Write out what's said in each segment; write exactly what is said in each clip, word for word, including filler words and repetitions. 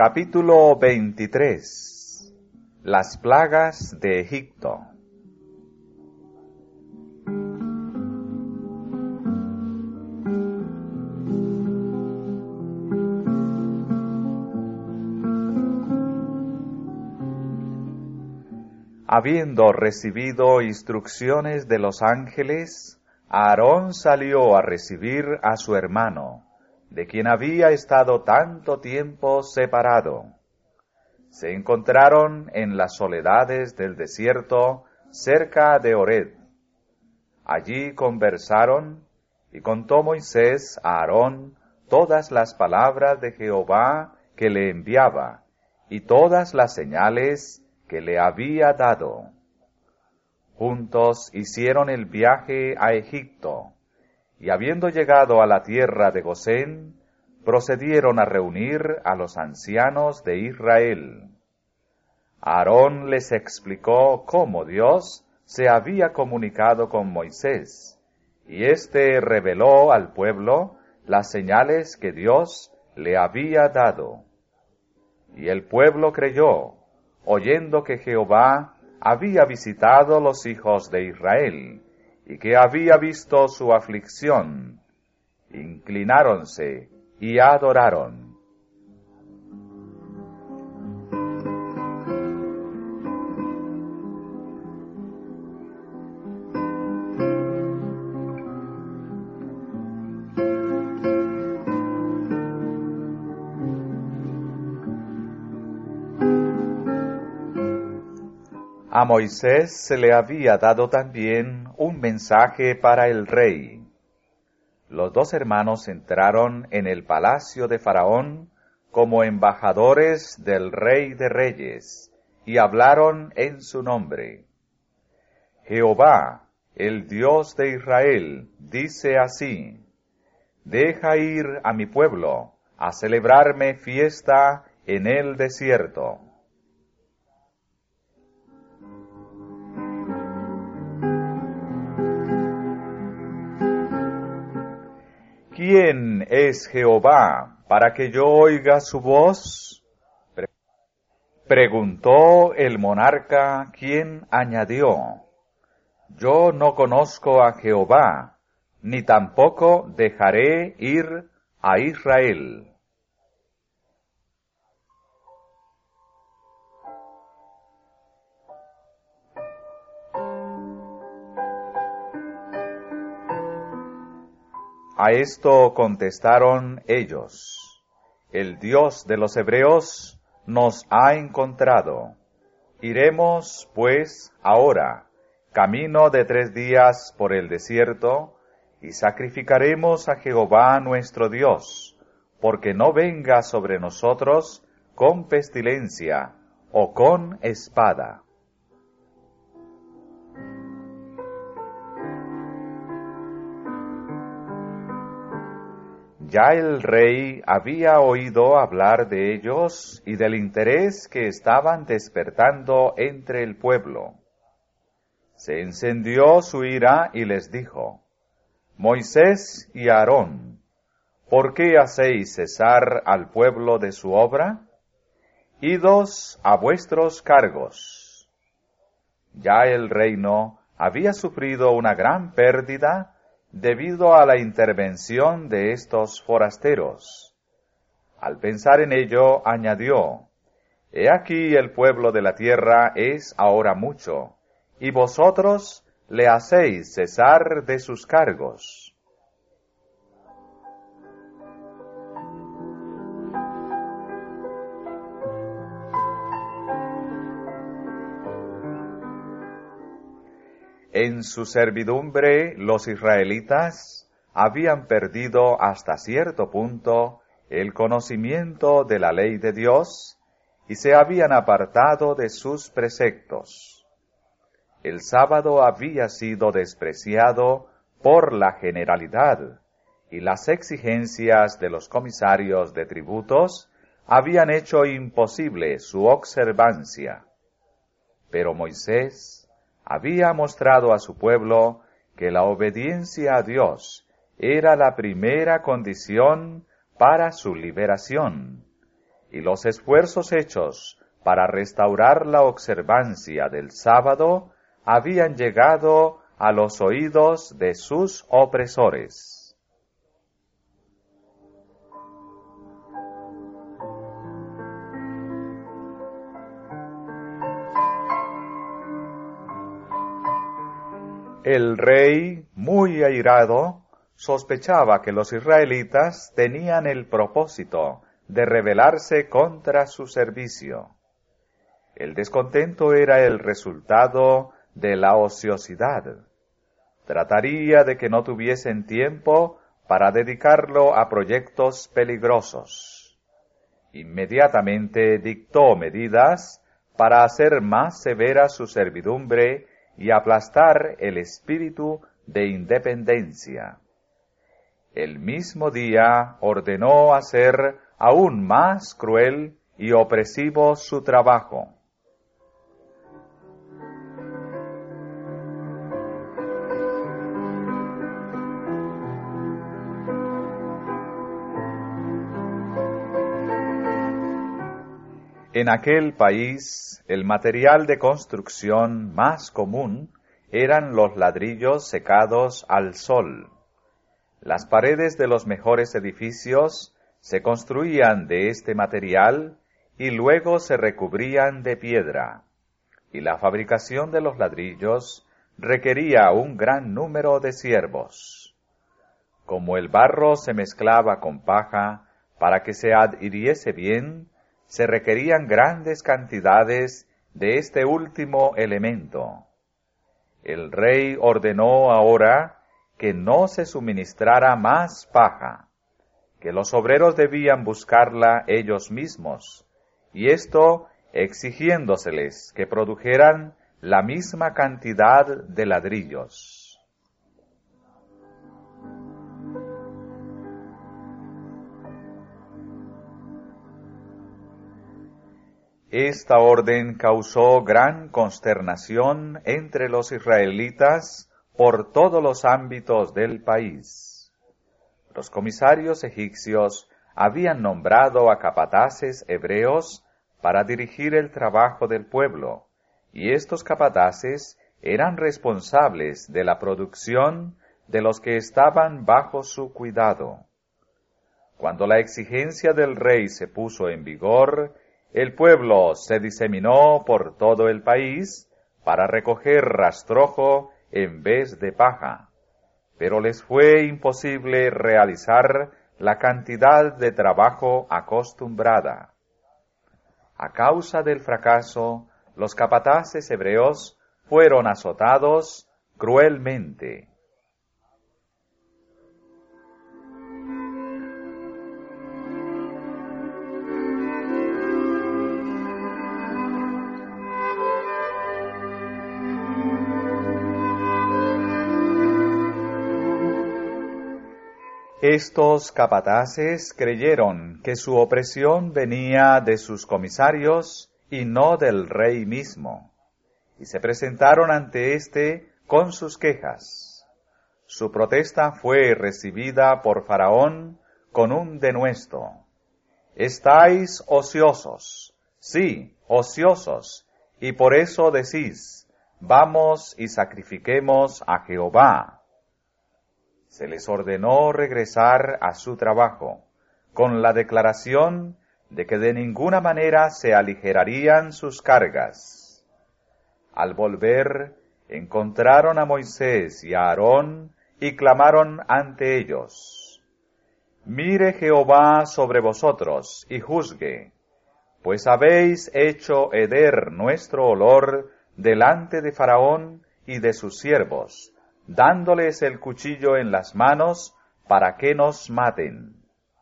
Capítulo veintitrés. Las plagas de Egipto. Habiendo recibido instrucciones de los ángeles, Aarón salió a recibir a su hermano, de quien había estado tanto tiempo separado. Se encontraron en las soledades del desierto, cerca de Horeb. Allí conversaron, y contó Moisés a Aarón todas las palabras de Jehová que le enviaba, y todas las señales que le había dado. Juntos hicieron el viaje a Egipto, y habiendo llegado a la tierra de Gosén, procedieron a reunir a los ancianos de Israel. Aarón les explicó cómo Dios se había comunicado con Moisés, y éste reveló al pueblo las señales que Dios le había dado. Y el pueblo creyó, oyendo que Jehová había visitado los hijos de Israel, y que había visto su aflicción. Inclináronse y adoraron. A Moisés se le había dado también un mensaje para el rey. Los dos hermanos entraron en el palacio de Faraón como embajadores del Rey de Reyes, y hablaron en su nombre. Jehová, el Dios de Israel, dice así: Deja ir a mi pueblo a celebrarme fiesta en el desierto. ¿Quién es Jehová para que yo oiga su voz? Preguntó el monarca, quien añadió: Yo no conozco a Jehová, ni tampoco dejaré ir a Israel. A esto contestaron ellos: El Dios de los hebreos nos ha encontrado. Iremos, pues, ahora, camino de tres días por el desierto, y sacrificaremos a Jehová nuestro Dios, porque no venga sobre nosotros con pestilencia o con espada. Ya el rey había oído hablar de ellos y del interés que estaban despertando entre el pueblo. Se encendió su ira y les dijo: Moisés y Aarón, ¿por qué hacéis cesar al pueblo de su obra? Idos a vuestros cargos. Ya el reino había sufrido una gran pérdida debido a la intervención de estos forasteros. Al pensar en ello, añadió: He aquí el pueblo de la tierra es ahora mucho, y vosotros le hacéis cesar de sus cargos. En su servidumbre los israelitas habían perdido hasta cierto punto el conocimiento de la ley de Dios y se habían apartado de sus preceptos. El sábado había sido despreciado por la generalidad y las exigencias de los comisarios de tributos habían hecho imposible su observancia. Pero Moisés había mostrado a su pueblo que la obediencia a Dios era la primera condición para su liberación, y los esfuerzos hechos para restaurar la observancia del sábado habían llegado a los oídos de sus opresores. El rey, muy airado, sospechaba que los israelitas tenían el propósito de rebelarse contra su servicio. El descontento era el resultado de la ociosidad. Trataría de que no tuviesen tiempo para dedicarlo a proyectos peligrosos. Inmediatamente dictó medidas para hacer más severa su servidumbre y aplastar el espíritu de independencia. El mismo día ordenó hacer aún más cruel y opresivo su trabajo. En aquel país, el material de construcción más común eran los ladrillos secados al sol. Las paredes de los mejores edificios se construían de este material y luego se recubrían de piedra, y la fabricación de los ladrillos requería un gran número de siervos. Como el barro se mezclaba con paja para que se adhiriese bien, se requerían grandes cantidades de este último elemento. El rey ordenó ahora que no se suministrara más paja, que los obreros debían buscarla ellos mismos, y esto exigiéndoseles que produjeran la misma cantidad de ladrillos. Esta orden causó gran consternación entre los israelitas por todos los ámbitos del país. Los comisarios egipcios habían nombrado a capataces hebreos para dirigir el trabajo del pueblo, y estos capataces eran responsables de la producción de los que estaban bajo su cuidado. Cuando la exigencia del rey se puso en vigor, el pueblo se diseminó por todo el país para recoger rastrojo en vez de paja, pero les fue imposible realizar la cantidad de trabajo acostumbrada. A causa del fracaso, los capataces hebreos fueron azotados cruelmente. Estos capataces creyeron que su opresión venía de sus comisarios y no del rey mismo, y se presentaron ante éste con sus quejas. Su protesta fue recibida por Faraón con un denuesto. Estáis ociosos, sí, ociosos, y por eso decís, vamos y sacrifiquemos a Jehová. Se les ordenó regresar a su trabajo, con la declaración de que de ninguna manera se aligerarían sus cargas. Al volver, encontraron a Moisés y a Aarón y clamaron ante ellos: Mire Jehová sobre vosotros y juzgue, pues habéis hecho heder nuestro olor delante de Faraón y de sus siervos, dándoles el cuchillo en las manos para que nos maten.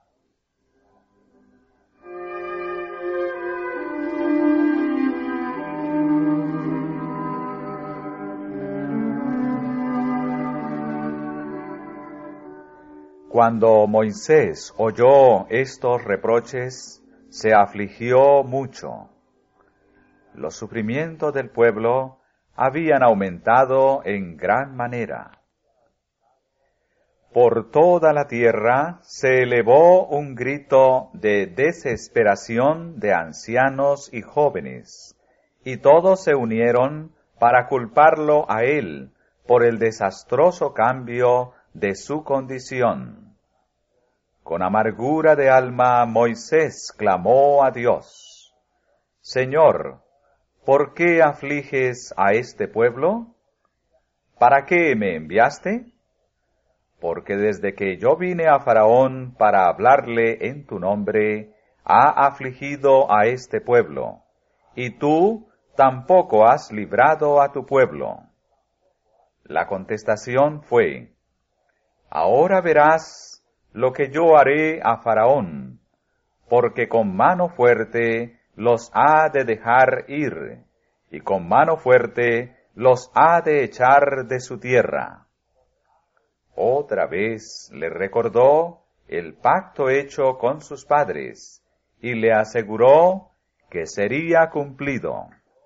Cuando Moisés oyó estos reproches, se afligió mucho. Los sufrimientos del pueblo habían aumentado en gran manera. Por toda la tierra se elevó un grito de desesperación de ancianos y jóvenes, y todos se unieron para culparlo a él por el desastroso cambio de su condición. Con amargura de alma Moisés clamó a Dios: Señor, ¿por qué afliges a este pueblo? ¿Para qué me enviaste? Porque desde que yo vine a Faraón para hablarle en tu nombre, ha afligido a este pueblo, y tú tampoco has librado a tu pueblo. La contestación fue: Ahora verás lo que yo haré a Faraón, porque con mano fuerte los ha de dejar ir, y con mano fuerte los ha de echar de su tierra. Otra vez le recordó el pacto hecho con sus padres, y le aseguró que sería cumplido.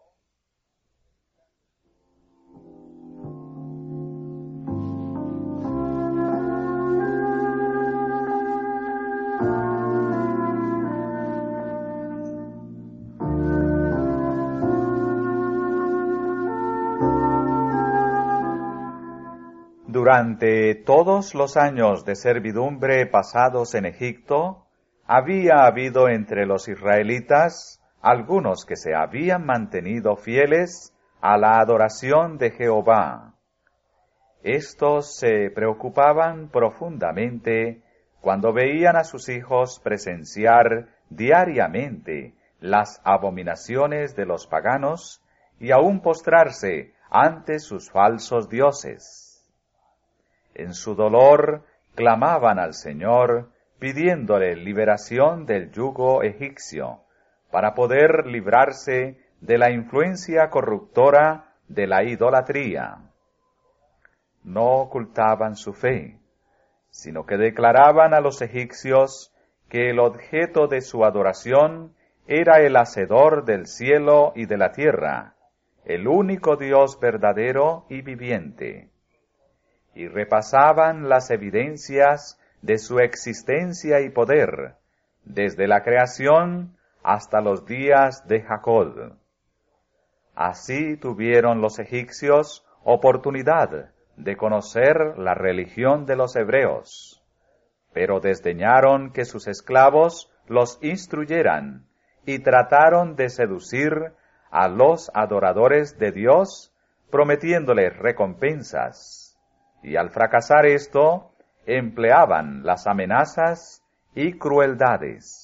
Durante todos los años de servidumbre pasados en Egipto, había habido entre los israelitas algunos que se habían mantenido fieles a la adoración de Jehová. Estos se preocupaban profundamente cuando veían a sus hijos presenciar diariamente las abominaciones de los paganos y aún postrarse ante sus falsos dioses. En su dolor clamaban al Señor, pidiéndole liberación del yugo egipcio, para poder librarse de la influencia corruptora de la idolatría. No ocultaban su fe, sino que declaraban a los egipcios que el objeto de su adoración era el Hacedor del cielo y de la tierra, el único Dios verdadero y viviente. Y repasaban las evidencias de su existencia y poder, desde la creación hasta los días de Jacob. Así tuvieron los egipcios oportunidad de conocer la religión de los hebreos, pero desdeñaron que sus esclavos los instruyeran y trataron de seducir a los adoradores de Dios, prometiéndoles recompensas. Y al fracasar esto, empleaban las amenazas y crueldades.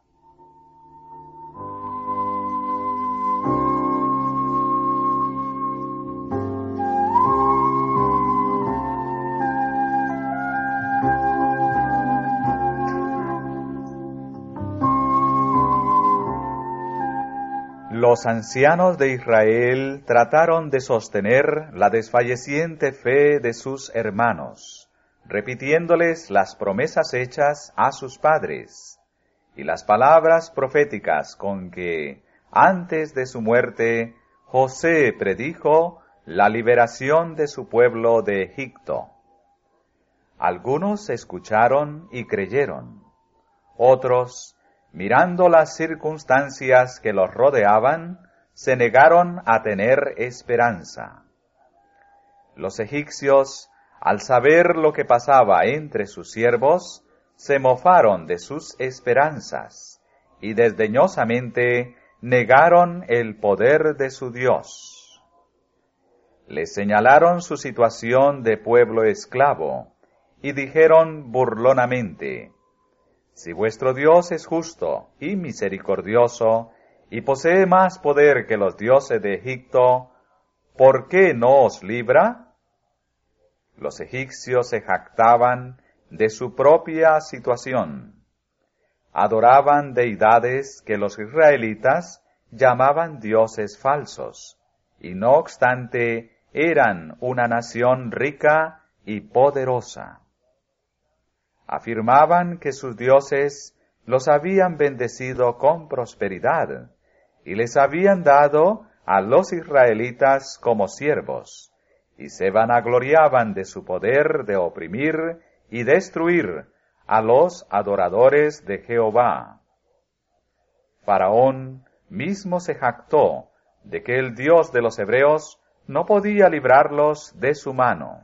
Los ancianos de Israel trataron de sostener la desfalleciente fe de sus hermanos, repitiéndoles las promesas hechas a sus padres y las palabras proféticas con que, antes de su muerte, José predijo la liberación de su pueblo de Egipto. Algunos escucharon y creyeron, otros, mirando las circunstancias que los rodeaban, se negaron a tener esperanza. Los egipcios, al saber lo que pasaba entre sus siervos, se mofaron de sus esperanzas y desdeñosamente negaron el poder de su Dios. Les señalaron su situación de pueblo esclavo y dijeron burlonamente: Si vuestro Dios es justo y misericordioso, y posee más poder que los dioses de Egipto, ¿por qué no os libra? Los egipcios se jactaban de su propia situación. Adoraban deidades que los israelitas llamaban dioses falsos, y no obstante eran una nación rica y poderosa. Afirmaban que sus dioses los habían bendecido con prosperidad y les habían dado a los israelitas como siervos, y se vanagloriaban de su poder de oprimir y destruir a los adoradores de Jehová. Faraón mismo se jactó de que el Dios de los hebreos no podía librarlos de su mano.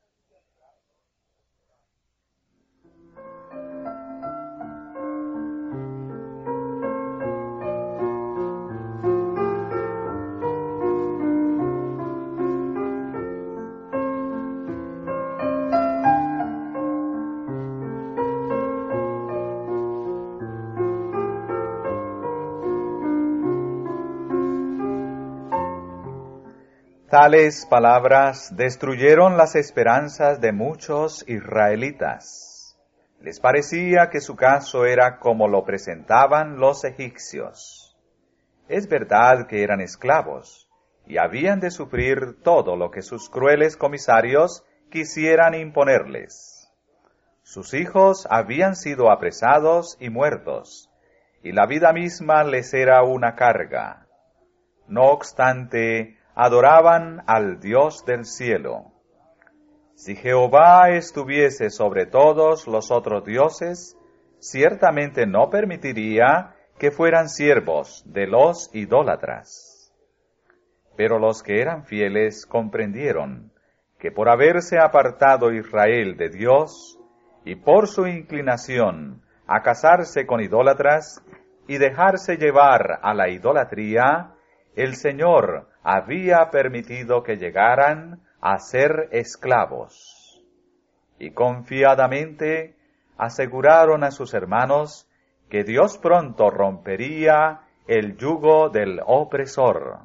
Tales palabras destruyeron las esperanzas de muchos israelitas. Les parecía que su caso era como lo presentaban los egipcios. Es verdad que eran esclavos y habían de sufrir todo lo que sus crueles comisarios quisieran imponerles. Sus hijos habían sido apresados y muertos, y la vida misma les era una carga. No obstante, adoraban al Dios del cielo. Si Jehová estuviese sobre todos los otros dioses, ciertamente no permitiría que fueran siervos de los idólatras. Pero los que eran fieles comprendieron que por haberse apartado Israel de Dios y por su inclinación a casarse con idólatras y dejarse llevar a la idolatría, el Señor había permitido que llegaran a ser esclavos. Y confiadamente aseguraron a sus hermanos que Dios pronto rompería el yugo del opresor.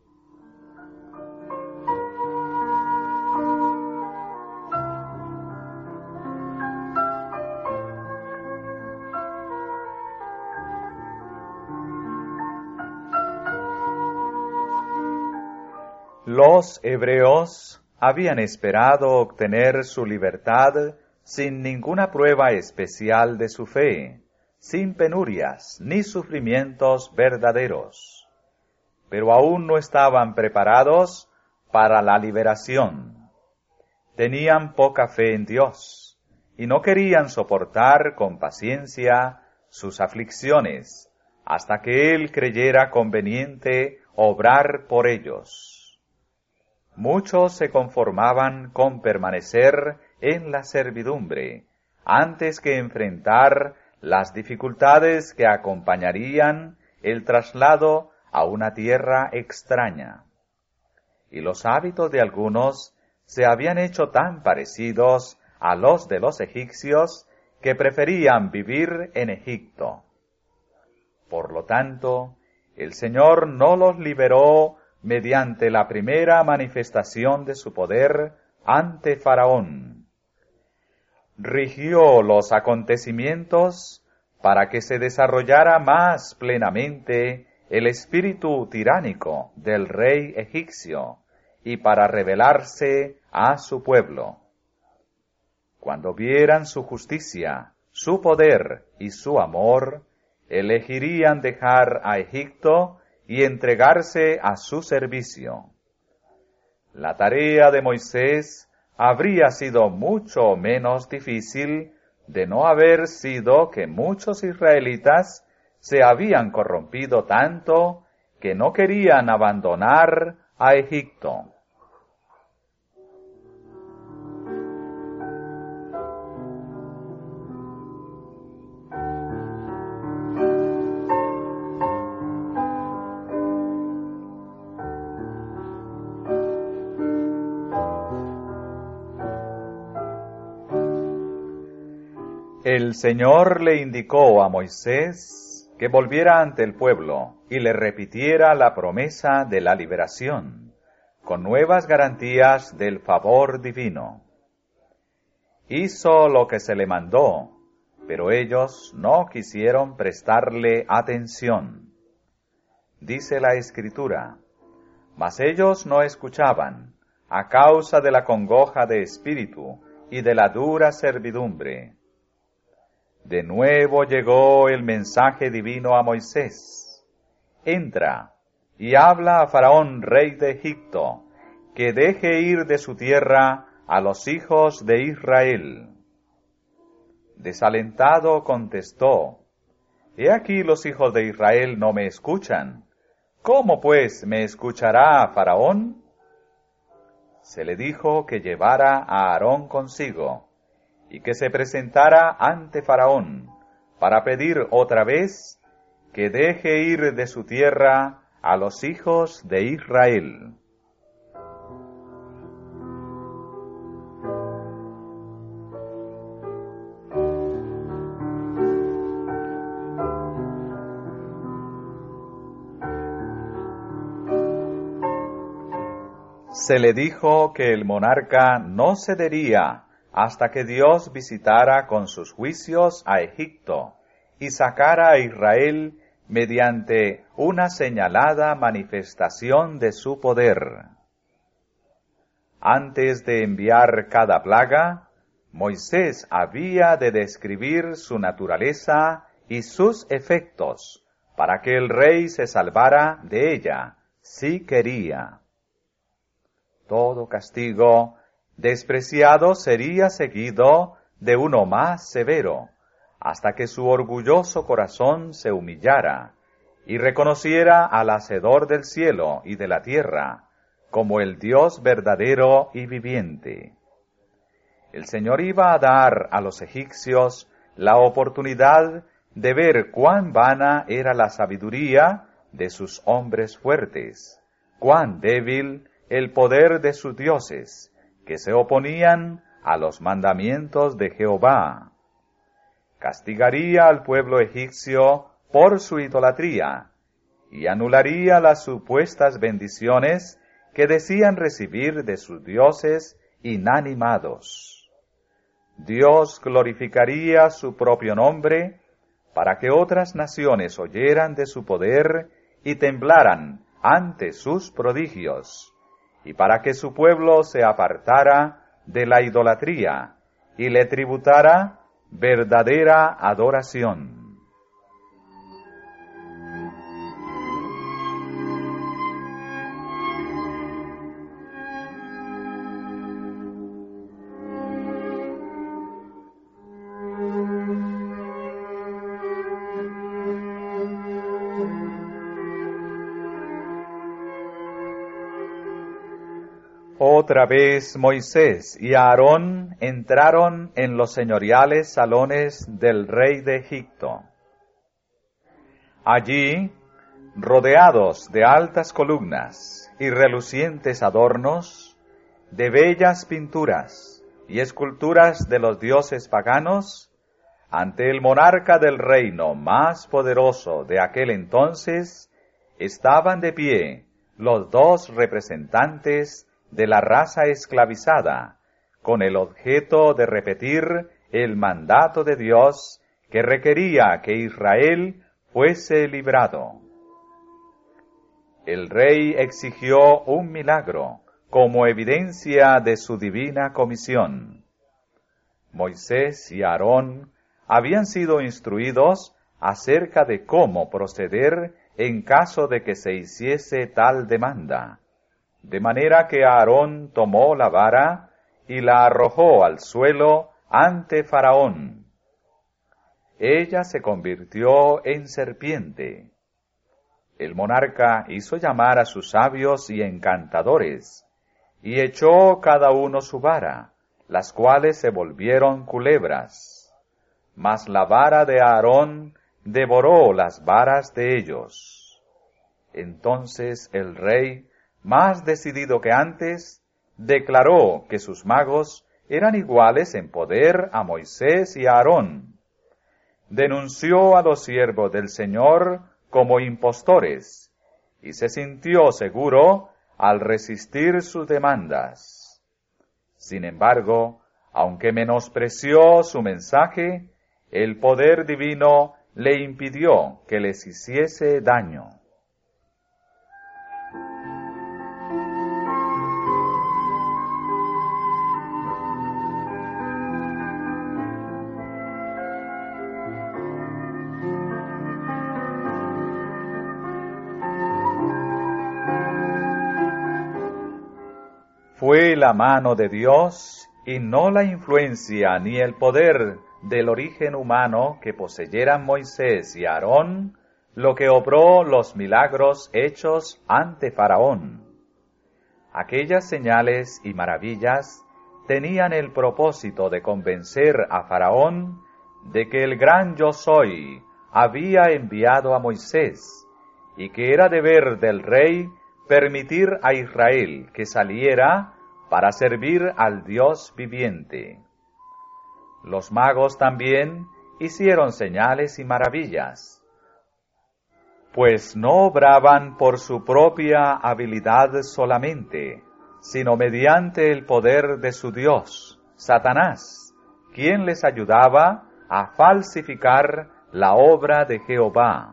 Los hebreos habían esperado obtener su libertad sin ninguna prueba especial de su fe, sin penurias ni sufrimientos verdaderos. Pero aún no estaban preparados para la liberación. Tenían poca fe en Dios y no querían soportar con paciencia sus aflicciones hasta que Él creyera conveniente obrar por ellos. Muchos se conformaban con permanecer en la servidumbre, antes que enfrentar las dificultades que acompañarían el traslado a una tierra extraña. Y los hábitos de algunos se habían hecho tan parecidos a los de los egipcios que preferían vivir en Egipto. Por lo tanto, el Señor no los liberó mediante la primera manifestación de su poder ante Faraón. Rigió los acontecimientos para que se desarrollara más plenamente el espíritu tiránico del rey egipcio y para revelarse a su pueblo. Cuando vieran su justicia, su poder y su amor, elegirían dejar a Egipto y entregarse a su servicio. La tarea de Moisés habría sido mucho menos difícil de no haber sido que muchos israelitas se habían corrompido tanto que no querían abandonar a Egipto. El Señor le indicó a Moisés que volviera ante el pueblo y le repitiera la promesa de la liberación, con nuevas garantías del favor divino. Hizo lo que se le mandó, pero ellos no quisieron prestarle atención. Dice la Escritura, mas ellos no escuchaban, a causa de la congoja de espíritu y de la dura servidumbre. De nuevo llegó el mensaje divino a Moisés. Entra y habla a Faraón, rey de Egipto, que deje ir de su tierra a los hijos de Israel. Desalentado contestó: He aquí los hijos de Israel no me escuchan. ¿Cómo pues me escuchará Faraón? Se le dijo que llevara a Aarón consigo, y que se presentara ante Faraón, para pedir otra vez que deje ir de su tierra a los hijos de Israel. Se le dijo que el monarca no cedería hasta que Dios visitara con sus juicios a Egipto y sacara a Israel mediante una señalada manifestación de su poder. Antes de enviar cada plaga, Moisés había de describir su naturaleza y sus efectos, para que el rey se salvara de ella, si quería. Todo castigo despreciado sería seguido de uno más severo, hasta que su orgulloso corazón se humillara y reconociera al Hacedor del cielo y de la tierra como el Dios verdadero y viviente. El Señor iba a dar a los egipcios la oportunidad de ver cuán vana era la sabiduría de sus hombres fuertes, cuán débil el poder de sus dioses, que se oponían a los mandamientos de Jehová. Castigaría al pueblo egipcio por su idolatría, y anularía las supuestas bendiciones que decían recibir de sus dioses inanimados. Dios glorificaría su propio nombre, para que otras naciones oyeran de su poder y temblaran ante sus prodigios, y para que su pueblo se apartara de la idolatría y le tributara verdadera adoración. Otra vez Moisés y Aarón entraron en los señoriales salones del rey de Egipto. Allí, rodeados de altas columnas y relucientes adornos, de bellas pinturas y esculturas de los dioses paganos, ante el monarca del reino más poderoso de aquel entonces, estaban de pie los dos representantes de la raza esclavizada, con el objeto de repetir el mandato de Dios que requería que Israel fuese librado. El rey exigió un milagro como evidencia de su divina comisión. Moisés y Aarón habían sido instruidos acerca de cómo proceder en caso de que se hiciese tal demanda. De manera que Aarón tomó la vara y la arrojó al suelo ante Faraón. Ella se convirtió en serpiente. El monarca hizo llamar a sus sabios y encantadores, y echó cada uno su vara, las cuales se volvieron culebras. Mas la vara de Aarón devoró las varas de ellos. Entonces el rey, más decidido que antes, declaró que sus magos eran iguales en poder a Moisés y a Aarón. Denunció a los siervos del Señor como impostores, y se sintió seguro al resistir sus demandas. Sin embargo, aunque menospreció su mensaje, el poder divino le impidió que les hiciese daño. Fue la mano de Dios y no la influencia ni el poder del origen humano que poseyeran Moisés y Aarón, lo que obró los milagros hechos ante Faraón. Aquellas señales y maravillas tenían el propósito de convencer a Faraón de que el gran Yo Soy había enviado a Moisés, y que era deber del rey permitir a Israel que saliera para servir al Dios viviente. Los magos también hicieron señales y maravillas, pues no obraban por su propia habilidad solamente, sino mediante el poder de su Dios, Satanás, quien les ayudaba a falsificar la obra de Jehová.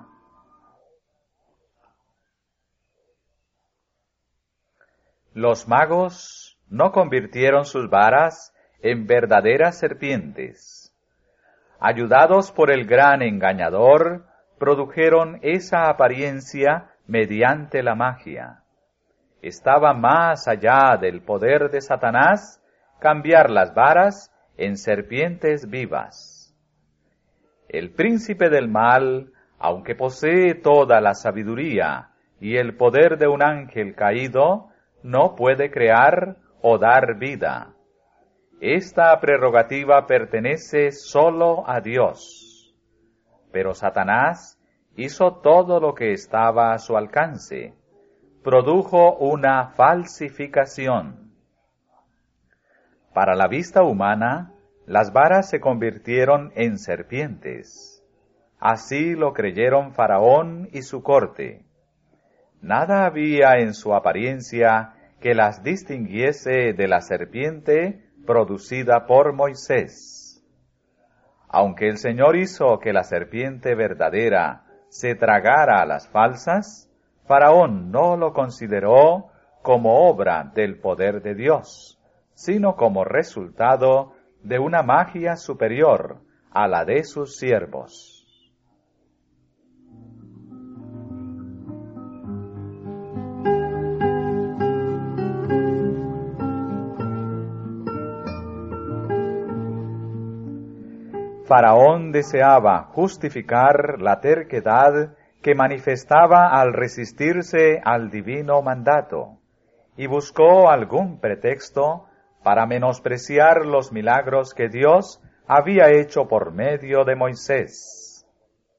Los magos no convirtieron sus varas en verdaderas serpientes. Ayudados por el gran engañador, produjeron esa apariencia mediante la magia. Estaba más allá del poder de Satanás cambiar las varas en serpientes vivas. El príncipe del mal, aunque posee toda la sabiduría y el poder de un ángel caído, no puede crear o dar vida. Esta prerrogativa pertenece solo a Dios. Pero Satanás hizo todo lo que estaba a su alcance. Produjo una falsificación. Para la vista humana, las varas se convirtieron en serpientes. Así lo creyeron Faraón y su corte. Nada había en su apariencia que las distinguiese de la serpiente producida por Moisés. Aunque el Señor hizo que la serpiente verdadera se tragara a las falsas, Faraón no lo consideró como obra del poder de Dios, sino como resultado de una magia superior a la de sus siervos. Faraón deseaba justificar la terquedad que manifestaba al resistirse al divino mandato, y buscó algún pretexto para menospreciar los milagros que Dios había hecho por medio de Moisés.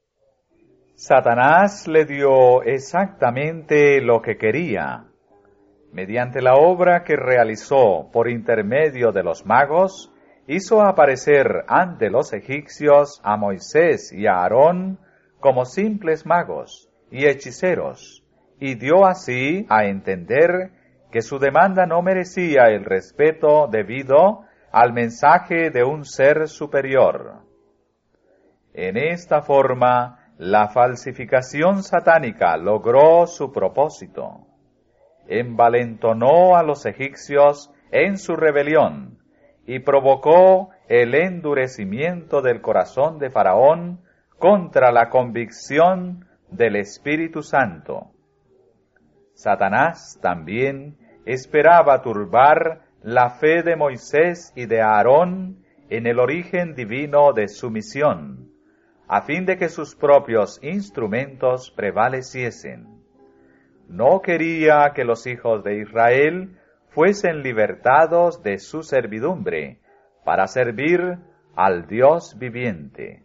Satanás le dio exactamente lo que quería. Mediante la obra que realizó por intermedio de los magos, hizo aparecer ante los egipcios a Moisés y a Aarón como simples magos y hechiceros, y dio así a entender que su demanda no merecía el respeto debido al mensaje de un ser superior. En esta forma, la falsificación satánica logró su propósito. Envalentonó a los egipcios en su rebelión, y provocó el endurecimiento del corazón de Faraón contra la convicción del Espíritu Santo. Satanás también esperaba turbar la fe de Moisés y de Aarón en el origen divino de su misión, a fin de que sus propios instrumentos prevaleciesen. No quería que los hijos de Israel fuesen libertados de su servidumbre para servir al Dios viviente.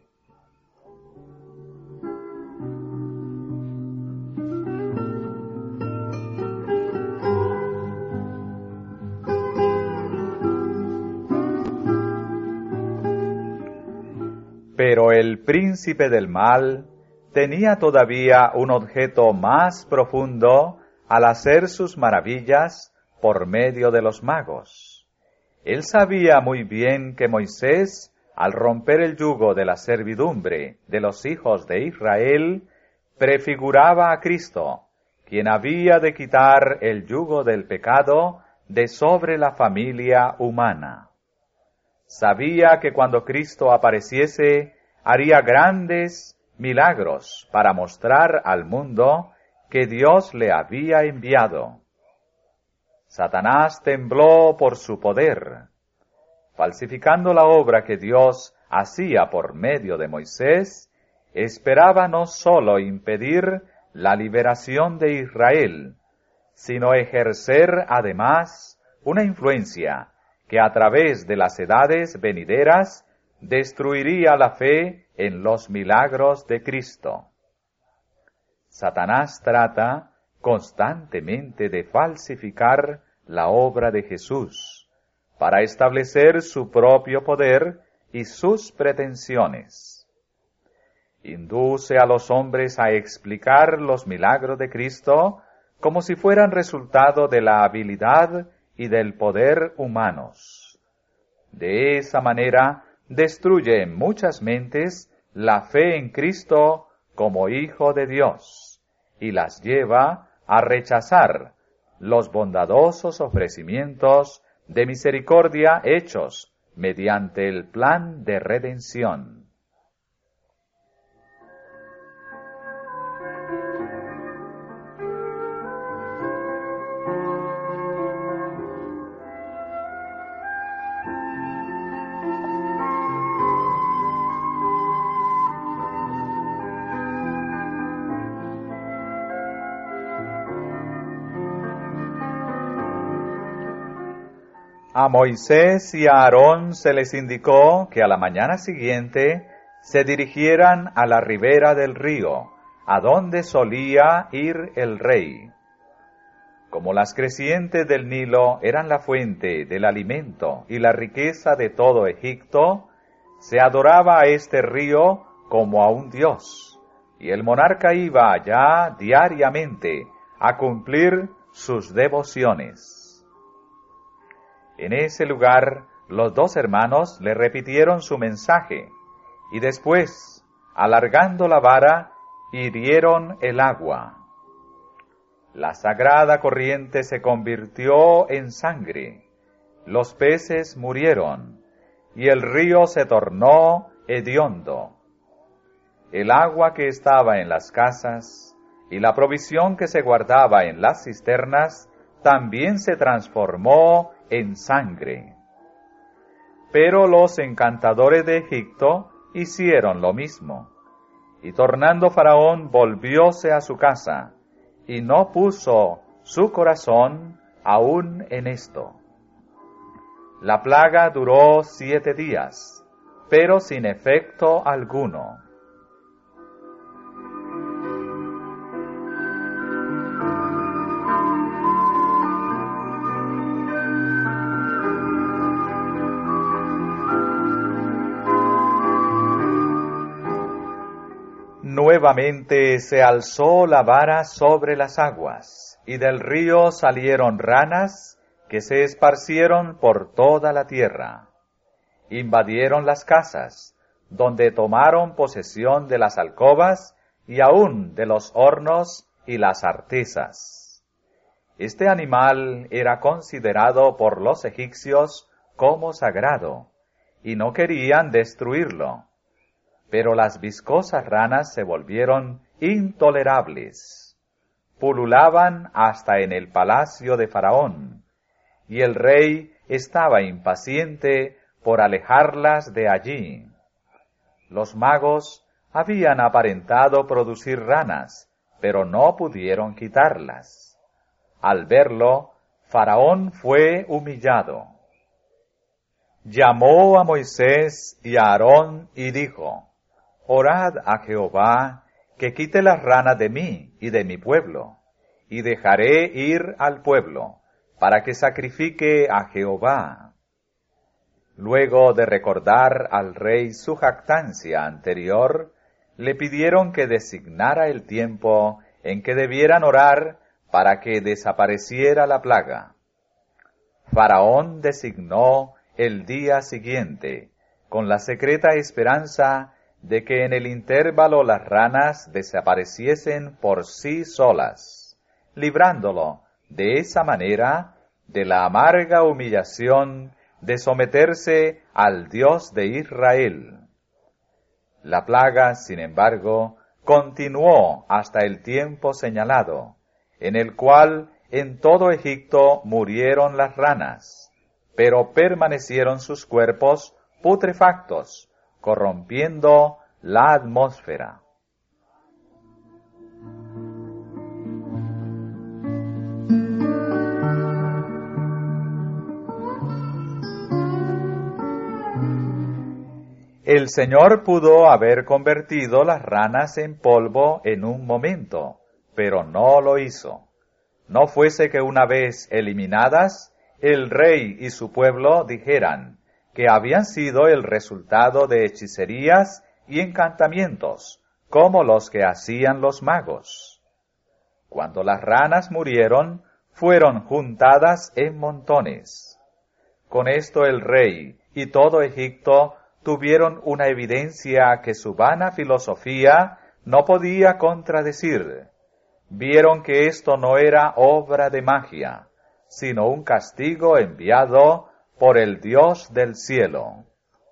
Pero el príncipe del mal tenía todavía un objeto más profundo al hacer sus maravillas por medio de los magos. Él sabía muy bien que Moisés, al romper el yugo de la servidumbre de los hijos de Israel, prefiguraba a Cristo, quien había de quitar el yugo del pecado de sobre la familia humana. Sabía que cuando Cristo apareciese, haría grandes milagros para mostrar al mundo que Dios le había enviado. Satanás tembló por su poder. falsificando la obra que Dios hacía por medio de Moisés, esperaba no sólo impedir la liberación de Israel, sino ejercer además una influencia que a través de las edades venideras destruiría la fe en los milagros de Cristo. Satanás trata constantemente de falsificar la obra de Jesús para establecer su propio poder y sus pretensiones. Induce a los hombres a explicar los milagros de Cristo como si fueran resultado de la habilidad y del poder humanos. De esa manera destruye en muchas mentes la fe en Cristo como Hijo de Dios y las lleva a rechazar los bondadosos ofrecimientos de misericordia hechos mediante el plan de redención. A Moisés y a Aarón se les indicó que a la mañana siguiente se dirigieran a la ribera del río, a donde solía ir el rey. Como las crecientes del Nilo eran la fuente del alimento y la riqueza de todo Egipto, se adoraba a este río como a un dios, y el monarca iba allá diariamente a cumplir sus devociones. En ese lugar, los dos hermanos le repitieron su mensaje, y después, alargando la vara, hirieron el agua. La sagrada corriente se convirtió en sangre, los peces murieron, y el río se tornó hediondo. El agua que estaba en las casas, y la provisión que se guardaba en las cisternas, también se transformó en sangre. Pero los encantadores de Egipto hicieron lo mismo, y tornando Faraón volvióse a su casa, y no puso su corazón aún en esto. La plaga duró siete días, pero sin efecto alguno. Nuevamente se alzó la vara sobre las aguas, y del río salieron ranas que se esparcieron por toda la tierra. Invadieron las casas, donde tomaron posesión de las alcobas y aún de los hornos y las artesas. Este animal era considerado por los egipcios como sagrado, y no querían destruirlo. Pero las viscosas ranas se volvieron intolerables. Pululaban hasta en el palacio de Faraón, y el rey estaba impaciente por alejarlas de allí. Los magos habían aparentado producir ranas, pero no pudieron quitarlas. Al verlo, Faraón fue humillado. Llamó a Moisés y a Aarón y dijo: Orad a Jehová, que quite las ranas de mí y de mi pueblo, y dejaré ir al pueblo, para que sacrifique a Jehová. Luego de recordar al rey su jactancia anterior, le pidieron que designara el tiempo en que debieran orar para que desapareciera la plaga. Faraón designó el día siguiente, con la secreta esperanza de que en el intervalo las ranas desapareciesen por sí solas, librándolo de esa manera de la amarga humillación de someterse al Dios de Israel. La plaga, sin embargo, continuó hasta el tiempo señalado, en el cual en todo Egipto murieron las ranas, pero permanecieron sus cuerpos putrefactos, corrompiendo la atmósfera. El Señor pudo haber convertido las ranas en polvo en un momento, pero no lo hizo. No fuese que una vez eliminadas, el rey y su pueblo dijeran que habían sido el resultado de hechicerías y encantamientos, como los que hacían los magos. Cuando las ranas murieron, fueron juntadas en montones. Con esto el rey y todo Egipto tuvieron una evidencia que su vana filosofía no podía contradecir. Vieron que esto no era obra de magia, sino un castigo enviado por el Dios del cielo.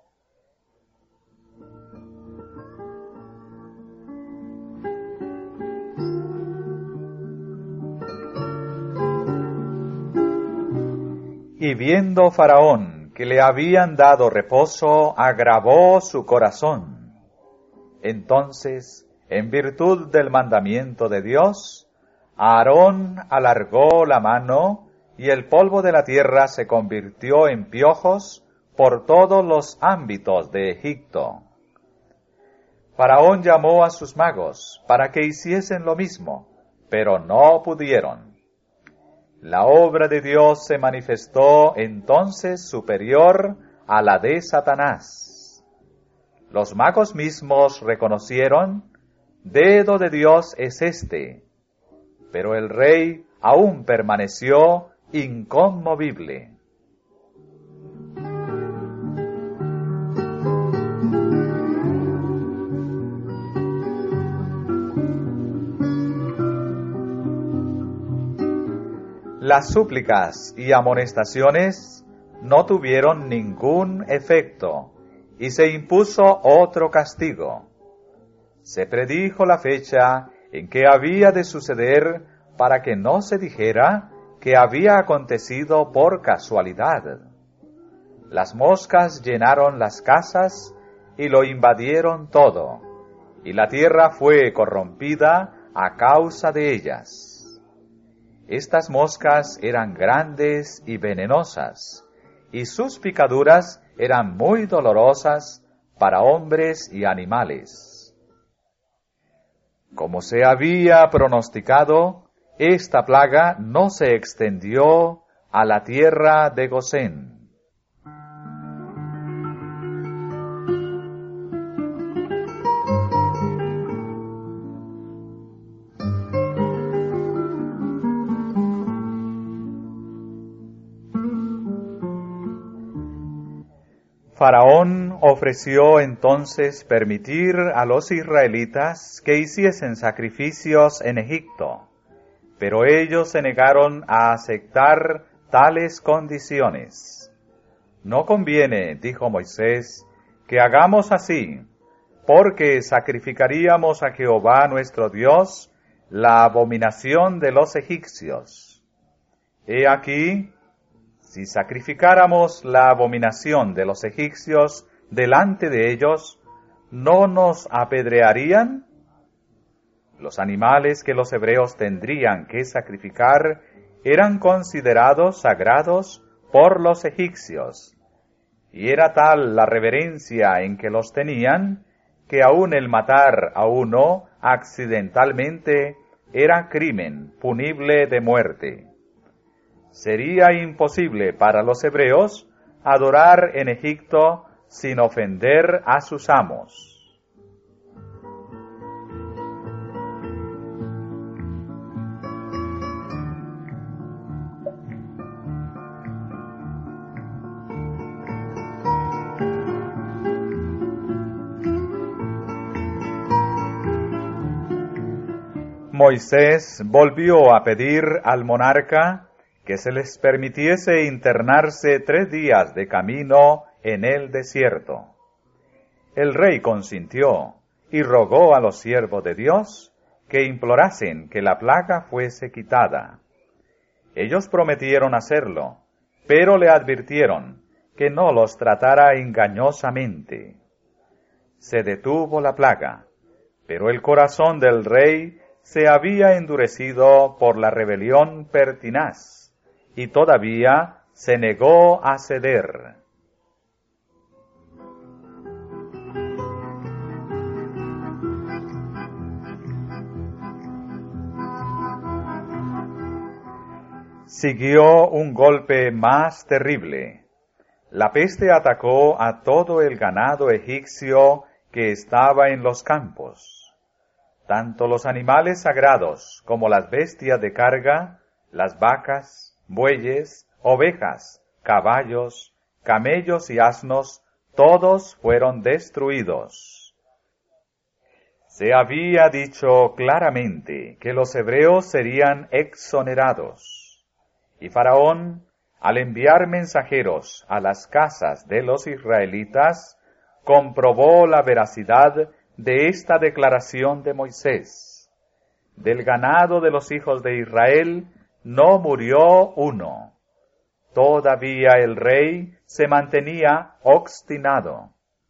Y viendo Faraón que le habían dado reposo, agravó su corazón. Entonces, en virtud del mandamiento de Dios, Aarón alargó la mano, y el polvo de la tierra se convirtió en piojos por todos los ámbitos de Egipto. Faraón llamó a sus magos para que hiciesen lo mismo, pero no pudieron. La obra de Dios se manifestó entonces superior a la de Satanás. Los magos mismos reconocieron, dedo de Dios es este, pero el rey aún permaneció inconmovible. Las súplicas y amonestaciones no tuvieron ningún efecto, y se impuso otro castigo. Se predijo la fecha en que había de suceder para que no se dijera que había acontecido por casualidad. Las moscas llenaron las casas y lo invadieron todo, y la tierra fue corrompida a causa de ellas. Estas moscas eran grandes y venenosas, y sus picaduras eran muy dolorosas para hombres y animales. Como se había pronosticado, esta plaga no se extendió a la tierra de Gosén. Faraón ofreció entonces permitir a los israelitas que hiciesen sacrificios en Egipto, pero ellos se negaron a aceptar tales condiciones. No conviene, dijo Moisés, que hagamos así, porque sacrificaríamos a Jehová nuestro Dios la abominación de los egipcios. He aquí, si sacrificáramos la abominación de los egipcios delante de ellos, ¿no nos apedrearían? Los animales que los hebreos tendrían que sacrificar eran considerados sagrados por los egipcios, y era tal la reverencia en que los tenían, que aun el matar a uno accidentalmente era crimen punible de muerte. Sería imposible para los hebreos adorar en Egipto sin ofender a sus amos. Moisés volvió a pedir al monarca que se les permitiese internarse tres días de camino en el desierto. El rey consintió y rogó a los siervos de Dios que implorasen que la plaga fuese quitada. Ellos prometieron hacerlo, pero le advirtieron que no los tratara engañosamente. Se detuvo la plaga, pero el corazón del rey se había endurecido por la rebelión pertinaz, y todavía se negó a ceder. Siguió un golpe más terrible. La peste atacó a todo el ganado egipcio que estaba en los campos. Tanto los animales sagrados como las bestias de carga, las vacas, bueyes, ovejas, caballos, camellos y asnos, todos fueron destruidos. Se había dicho claramente que los hebreos serían exonerados. Y Faraón, al enviar mensajeros a las casas de los israelitas, comprobó la veracidad de esta declaración de Moisés. Del ganado de los hijos de Israel no murió uno. Todavía el rey se mantenía obstinado.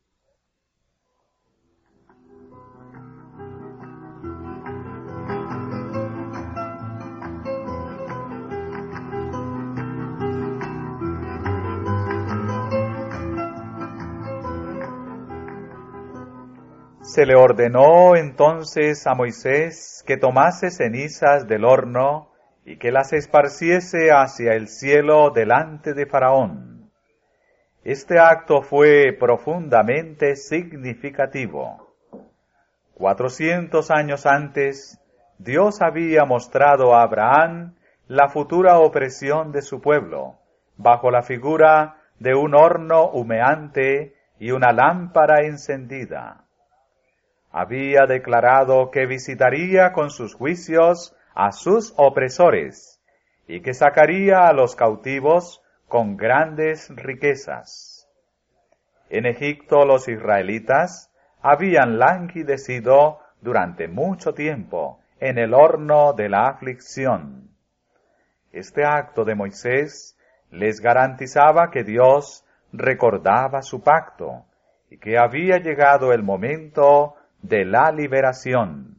Se le ordenó entonces a Moisés que tomase cenizas del horno y que las esparciese hacia el cielo delante de Faraón. Este acto fue profundamente significativo. Cuatrocientos años antes, Dios había mostrado a Abraham la futura opresión de su pueblo, bajo la figura de un horno humeante y una lámpara encendida. Había declarado que visitaría con sus juicios a sus opresores y que sacaría a los cautivos con grandes riquezas. En Egipto los israelitas habían languidecido durante mucho tiempo en el horno de la aflicción. Este acto de Moisés les garantizaba que Dios recordaba su pacto y que había llegado el momento de la liberación.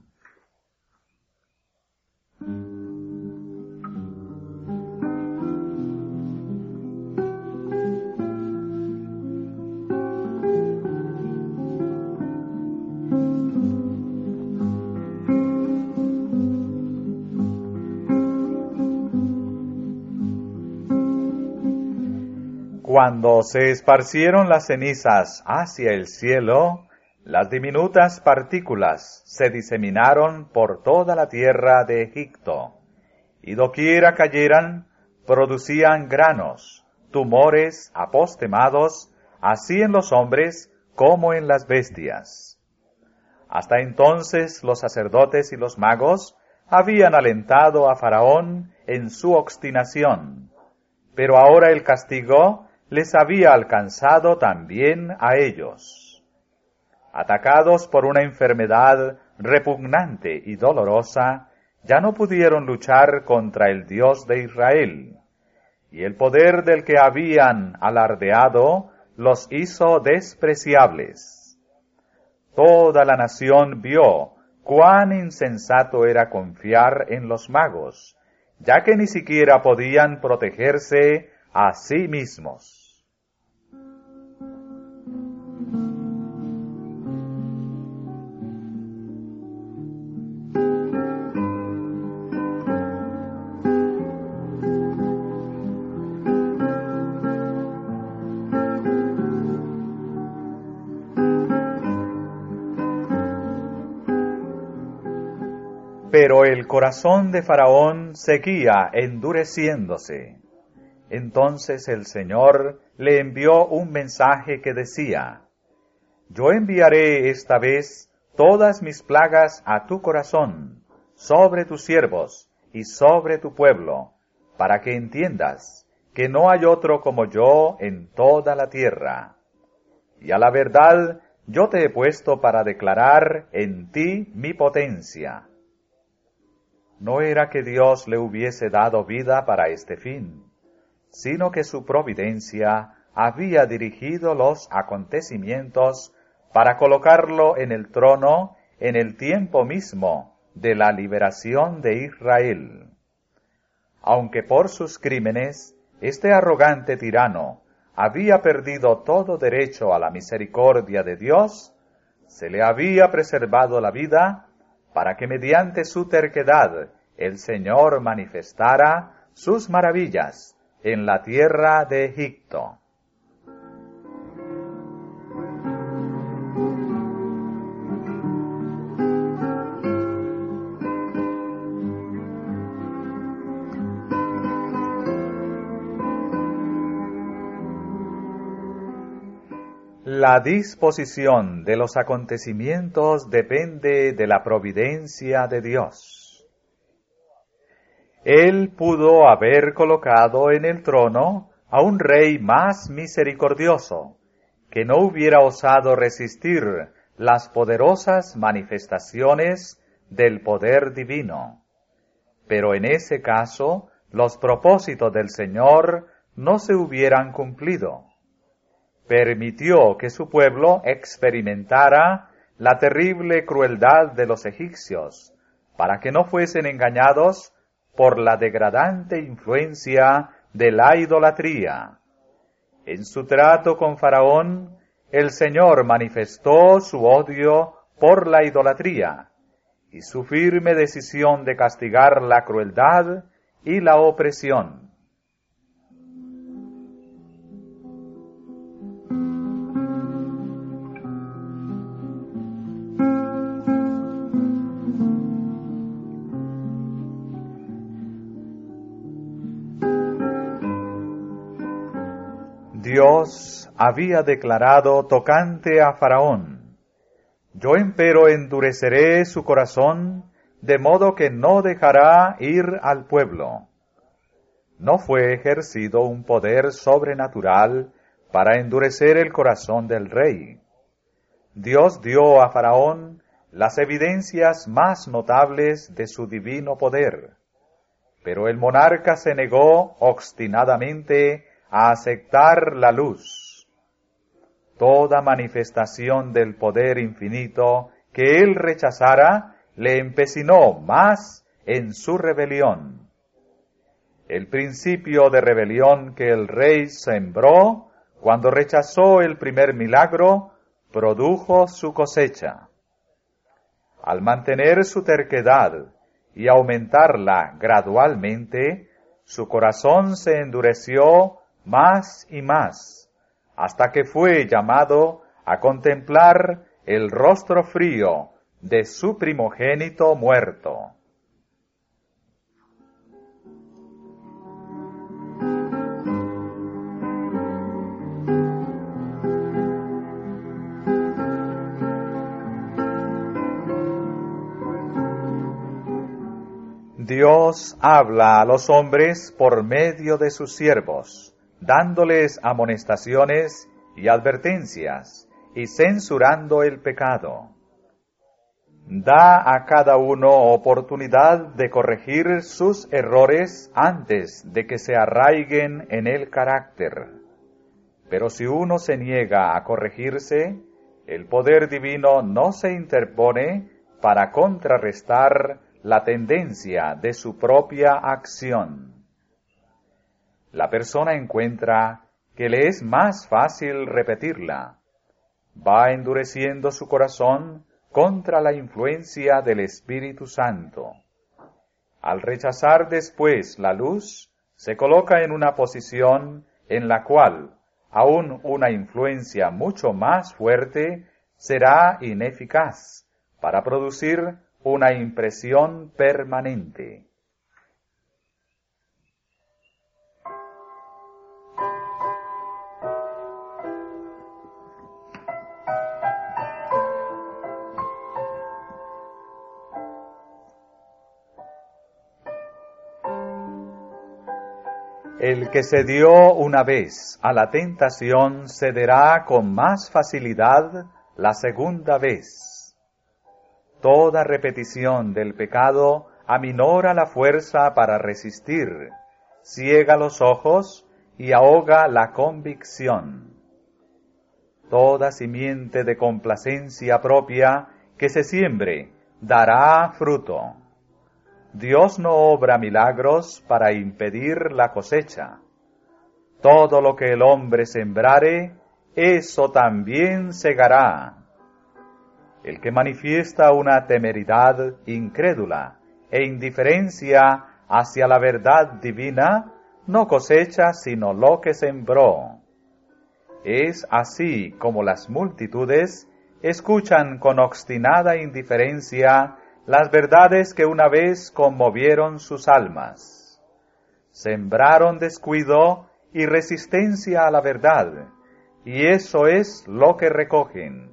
Cuando se esparcieron las cenizas hacia el cielo, las diminutas partículas se diseminaron por toda la tierra de Egipto, y doquiera cayeran, producían granos, tumores apostemados, así en los hombres como en las bestias. Hasta entonces los sacerdotes y los magos habían alentado a Faraón en su obstinación, pero ahora el castigo les había alcanzado también a ellos. Atacados por una enfermedad repugnante y dolorosa, ya no pudieron luchar contra el Dios de Israel, y el poder del que habían alardeado los hizo despreciables. Toda la nación vio cuán insensato era confiar en los magos, ya que ni siquiera podían protegerse a sí mismos. Pero el corazón de Faraón seguía endureciéndose. Entonces el Señor le envió un mensaje que decía: Yo enviaré esta vez todas mis plagas a tu corazón, sobre tus siervos y sobre tu pueblo, para que entiendas que no hay otro como yo en toda la tierra. Y a la verdad yo te he puesto para declarar en ti mi potencia. ¿No era que Dios le hubiese dado vida para este fin? sino que su providencia había dirigido los acontecimientos para colocarlo en el trono en el tiempo mismo de la liberación de Israel. Aunque por sus crímenes este arrogante tirano había perdido todo derecho a la misericordia de Dios, se le había preservado la vida para que mediante su terquedad el Señor manifestara sus maravillas en la tierra de Egipto. La disposición de los acontecimientos depende de la providencia de Dios. Él pudo haber colocado en el trono a un rey más misericordioso, que no hubiera osado resistir las poderosas manifestaciones del poder divino. Pero en ese caso, los propósitos del Señor no se hubieran cumplido. Permitió que su pueblo experimentara la terrible crueldad de los egipcios, para que no fuesen engañados por la degradante influencia de la idolatría. En su trato con Faraón, el Señor manifestó su odio por la idolatría y su firme decisión de castigar la crueldad y la opresión. Dios había declarado tocante a Faraón: yo empero endureceré su corazón, de modo que no dejará ir al pueblo. No fue ejercido un poder sobrenatural para endurecer el corazón del rey. Dios dio a Faraón las evidencias más notables de su divino poder, pero el monarca se negó obstinadamente a aceptar la luz. Toda manifestación del poder infinito que él rechazara le empecinó más en su rebelión. El principio de rebelión que el rey sembró cuando rechazó el primer milagro produjo su cosecha. Al mantener su terquedad y aumentarla gradualmente, su corazón se endureció más y más, hasta que fue llamado a contemplar el rostro frío de su primogénito muerto. Dios habla a los hombres por medio de sus siervos, dándoles amonestaciones y advertencias, y censurando el pecado. Da a cada uno oportunidad de corregir sus errores antes de que se arraiguen en el carácter. Pero si uno se niega a corregirse, el poder divino no se interpone para contrarrestar la tendencia de su propia acción. La persona encuentra que le es más fácil repetirla. Va endureciendo su corazón contra la influencia del Espíritu Santo. Al rechazar después la luz, se coloca en una posición en la cual aún una influencia mucho más fuerte será ineficaz para producir una impresión permanente. El que se dio una vez a la tentación cederá con más facilidad la segunda vez. Toda repetición del pecado aminora la fuerza para resistir, ciega los ojos y ahoga la convicción. Toda simiente de complacencia propia que se siembre dará fruto. Dios no obra milagros para impedir la cosecha. Todo lo que el hombre sembrare, eso también segará. El que manifiesta una temeridad incrédula e indiferencia hacia la verdad divina, no cosecha sino lo que sembró. Es así como las multitudes escuchan con obstinada indiferencia las verdades que una vez conmovieron sus almas. Sembraron descuido y resistencia a la verdad, y eso es lo que recogen.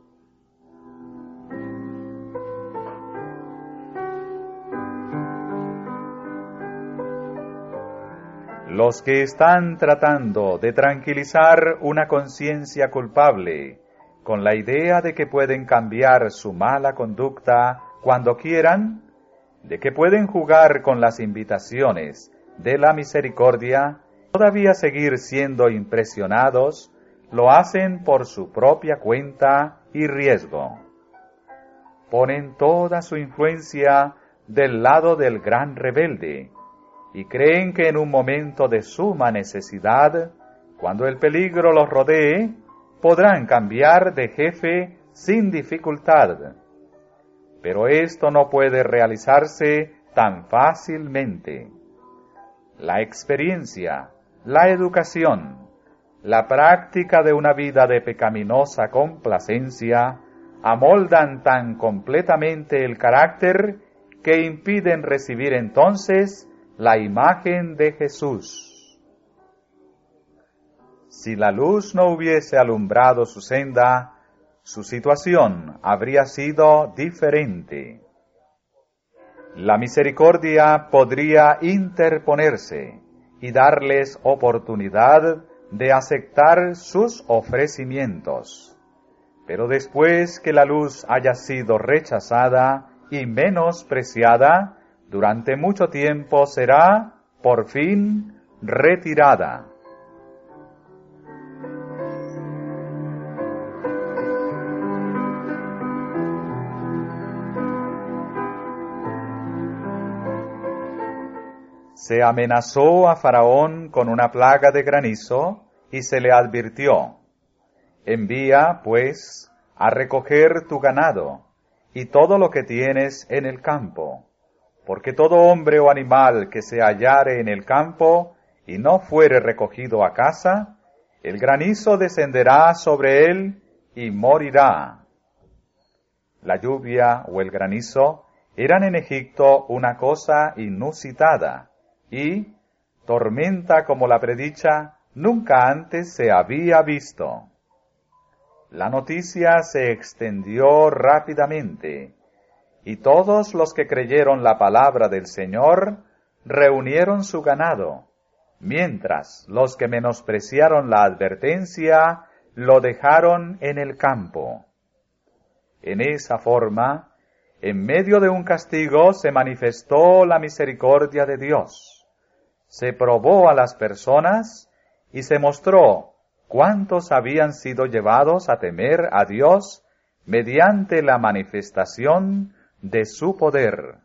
Los que están tratando de tranquilizar una conciencia culpable con la idea de que pueden cambiar su mala conducta cuando quieran, de que pueden jugar con las invitaciones de la misericordia, todavía seguir siendo impresionados, lo hacen por su propia cuenta y riesgo. Ponen toda su influencia del lado del gran rebelde, y creen que en un momento de suma necesidad, cuando el peligro los rodee, podrán cambiar de jefe sin dificultad. Pero esto no puede realizarse tan fácilmente. La experiencia, la educación, la práctica de una vida de pecaminosa complacencia amoldan tan completamente el carácter que impiden recibir entonces la imagen de Jesús. Si la luz no hubiese alumbrado su senda, su situación habría sido diferente. La misericordia podría interponerse y darles oportunidad de aceptar sus ofrecimientos. Pero después que la luz haya sido rechazada y menospreciada, durante mucho tiempo será, por fin, retirada. Se amenazó a Faraón con una plaga de granizo y se le advirtió: envía, pues, a recoger tu ganado y todo lo que tienes en el campo, porque todo hombre o animal que se hallare en el campo y no fuere recogido a casa, el granizo descenderá sobre él y morirá. La lluvia o el granizo eran en Egipto una cosa inusitada, y tormenta como la predicha nunca antes se había visto. La noticia se extendió rápidamente, y todos los que creyeron la palabra del Señor reunieron su ganado, mientras los que menospreciaron la advertencia lo dejaron en el campo. En esa forma, en medio de un castigo se manifestó la misericordia de Dios, se probó a las personas y se mostró cuántos habían sido llevados a temer a Dios mediante la manifestación de su poder.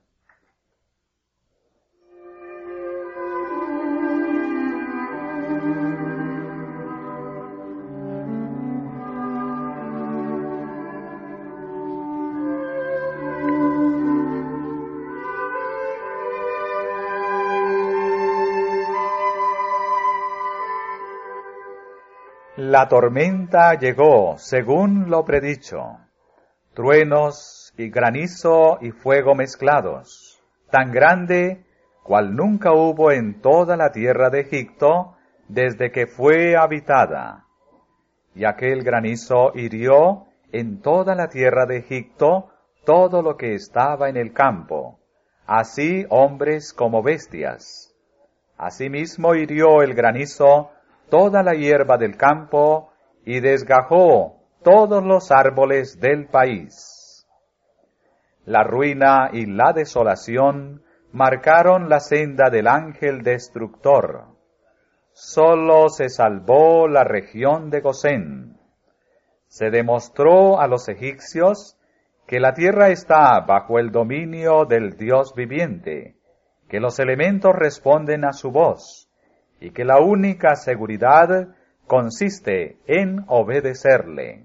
La tormenta llegó según lo predicho, truenos y granizo y fuego mezclados, tan grande cual nunca hubo en toda la tierra de Egipto desde que fue habitada. Y aquel granizo hirió en toda la tierra de Egipto todo lo que estaba en el campo, así hombres como bestias. Asimismo hirió el granizo toda la hierba del campo y desgajó todos los árboles del país. La ruina y la desolación marcaron la senda del ángel destructor. solo se salvó la región de Gosén. Se demostró a los egipcios que la tierra está bajo el dominio del Dios viviente, que los elementos responden a su voz, y que la única seguridad consiste en obedecerle.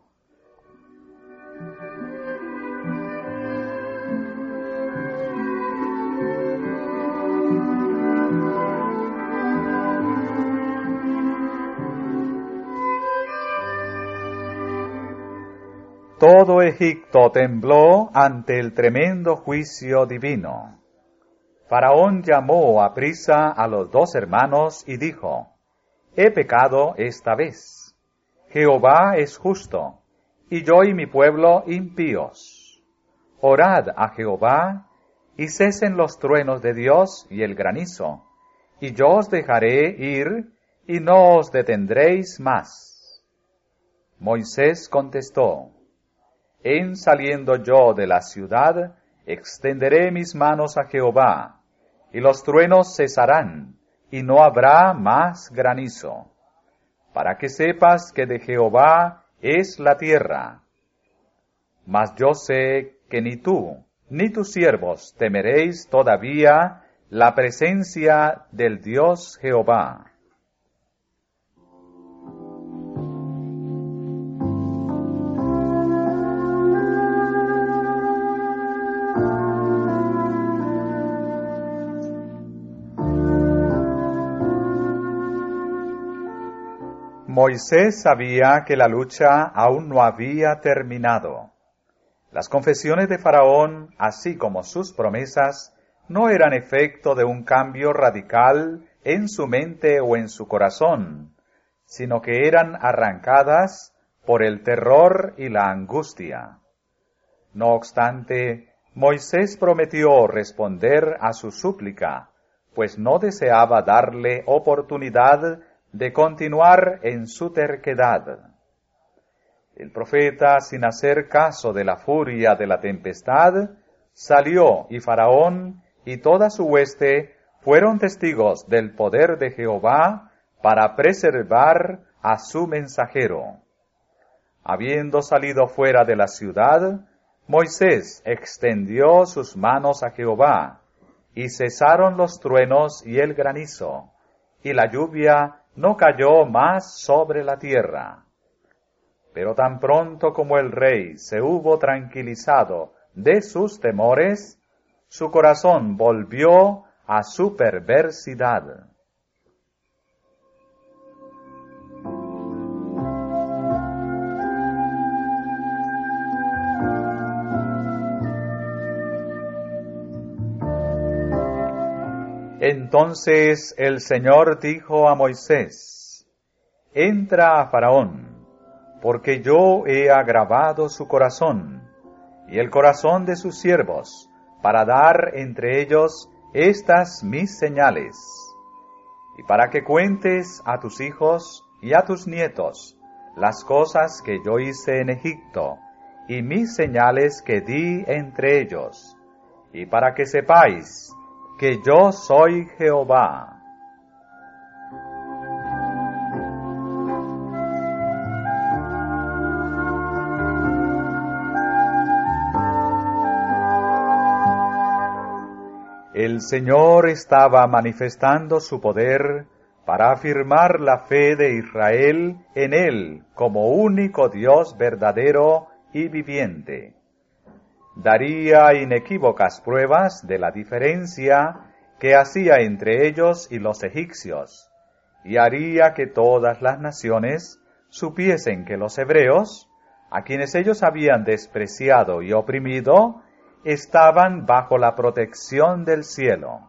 Todo Egipto tembló ante el tremendo juicio divino. Faraón llamó a prisa a los dos hermanos y dijo: He pecado esta vez. Jehová es justo, y yo y mi pueblo impíos. Orad a Jehová, y cesen los truenos de Dios y el granizo, y yo os dejaré ir, y no os detendréis más. Moisés contestó: En saliendo yo de la ciudad, extenderé mis manos a Jehová, y los truenos cesarán, y no habrá más granizo, para que sepas que de Jehová es la tierra. Mas yo sé que ni tú, ni tus siervos temeréis todavía la presencia del Dios Jehová. Moisés sabía que la lucha aún no había terminado. Las confesiones de Faraón, así como sus promesas, no eran efecto de un cambio radical en su mente o en su corazón, sino que eran arrancadas por el terror y la angustia. No obstante, Moisés prometió responder a su súplica, pues no deseaba darle oportunidad de continuar en su terquedad. El profeta, sin hacer caso de la furia de la tempestad, salió, y Faraón y toda su hueste fueron testigos del poder de Jehová para preservar a su mensajero. Habiendo salido fuera de la ciudad, Moisés extendió sus manos a Jehová, y cesaron los truenos y el granizo, y la lluvia no cayó más sobre la tierra. Pero tan pronto como el rey se hubo tranquilizado de sus temores, su corazón volvió a su perversidad. Entonces el Señor dijo a Moisés: Entra a Faraón, porque yo he agravado su corazón, y el corazón de sus siervos, para dar entre ellos estas mis señales, y para que cuentes a tus hijos y a tus nietos las cosas que yo hice en Egipto, y mis señales que di entre ellos, y para que sepáis que yo soy Jehová. El Señor estaba manifestando su poder para afirmar la fe de Israel en Él como único Dios verdadero y viviente. Daría inequívocas pruebas de la diferencia que hacía entre ellos y los egipcios, y haría que todas las naciones supiesen que los hebreos, a quienes ellos habían despreciado y oprimido, estaban bajo la protección del cielo.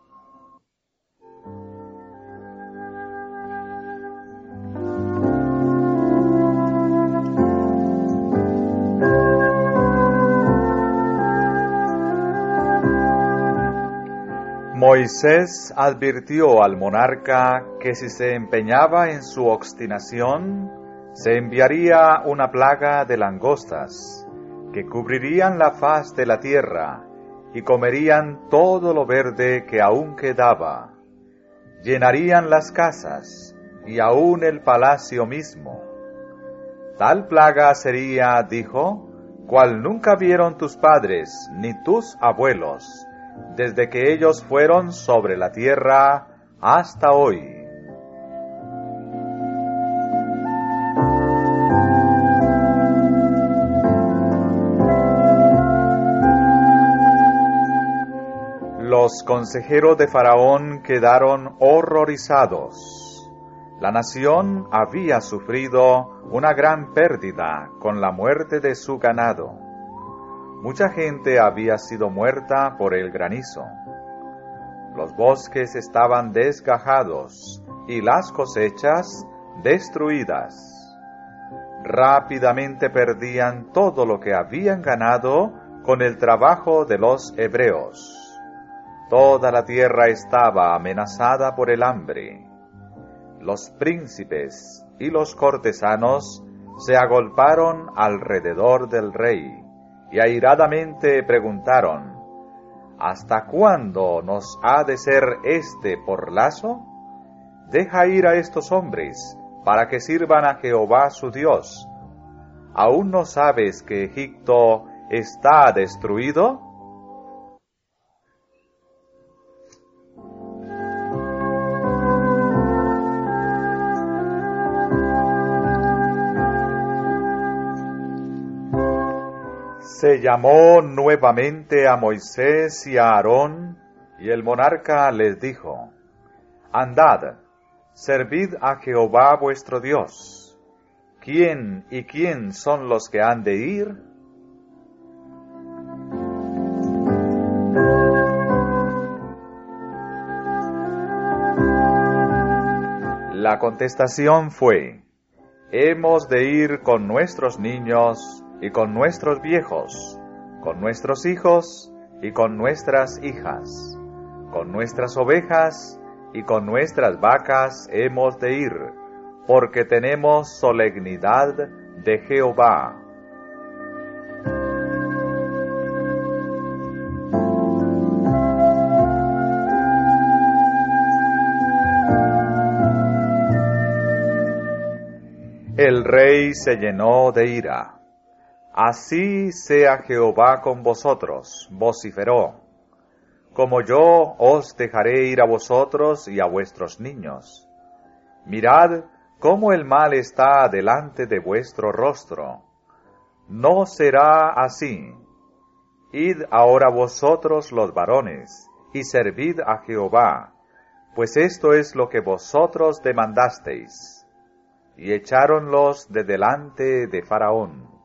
Moisés advirtió al monarca que si se empeñaba en su obstinación, se enviaría una plaga de langostas, que cubrirían la faz de la tierra, y comerían todo lo verde que aún quedaba. llenarían las casas y aun el palacio mismo. Tal plaga sería, dijo, cual nunca vieron tus padres ni tus abuelos, desde que ellos fueron sobre la tierra hasta hoy. Los consejeros de Faraón quedaron horrorizados. La nación había sufrido una gran pérdida con la muerte de su ganado. Mucha gente había sido muerta por el granizo. Los bosques estaban desgajados y las cosechas destruidas. Rápidamente perdían todo lo que habían ganado con el trabajo de los hebreos. Toda la tierra estaba amenazada por el hambre. Los príncipes y los cortesanos se agolparon alrededor del rey y airadamente preguntaron: ¿Hasta cuándo nos ha de ser este por lazo? Deja ir a estos hombres para que sirvan a Jehová su Dios. ¿Aún no sabes que Egipto está destruido? Se llamó nuevamente a Moisés y a Aarón, y el monarca les dijo: Andad, servid a Jehová vuestro Dios. ¿Quién y quién son los que han de ir? La contestación fue: hemos de ir con nuestros niños y con nuestros viejos, con nuestros hijos y con nuestras hijas, con nuestras ovejas y con nuestras vacas hemos de ir, porque tenemos solemnidad de Jehová. El rey se llenó de ira. Así sea Jehová con vosotros, vociferó, como yo os dejaré ir a vosotros y a vuestros niños. Mirad cómo el mal está delante de vuestro rostro. No será así. Id ahora vosotros los varones, y servid a Jehová, pues esto es lo que vosotros demandasteis. Y echáronlos de delante de Faraón.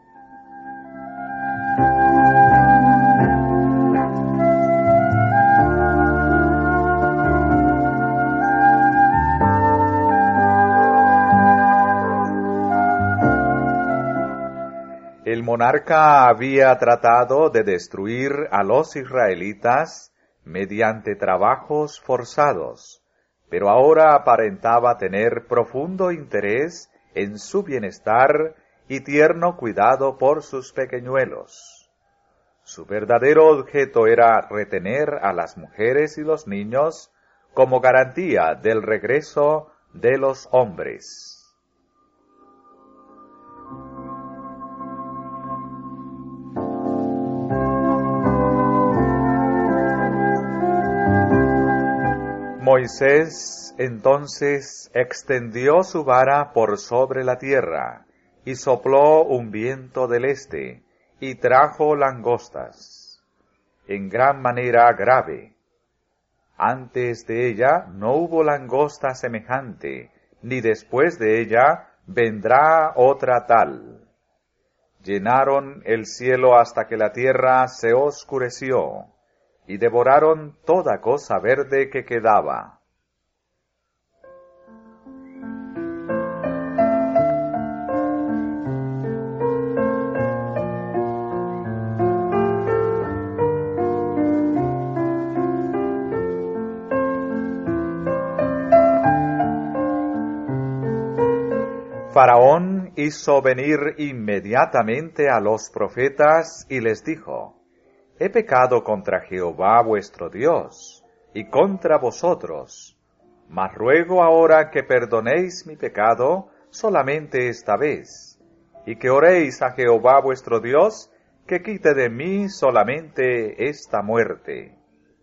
El monarca había tratado de destruir a los israelitas mediante trabajos forzados, pero ahora aparentaba tener profundo interés en su bienestar y tierno cuidado por sus pequeñuelos. Su verdadero objeto era retener a las mujeres y los niños como garantía del regreso de los hombres. Moisés entonces extendió su vara por sobre la tierra, y sopló un viento del este, y trajo langostas, en gran manera grave. Antes de ella no hubo langosta semejante, ni después de ella vendrá otra tal. Llenaron el cielo hasta que la tierra se oscureció, y devoraron toda cosa verde que quedaba. Faraón hizo venir inmediatamente a los profetas y les dijo: He pecado contra Jehová vuestro Dios, y contra vosotros, Mas ruego ahora que perdonéis mi pecado solamente esta vez, y que oréis a Jehová vuestro Dios, que quite de mí solamente esta muerte.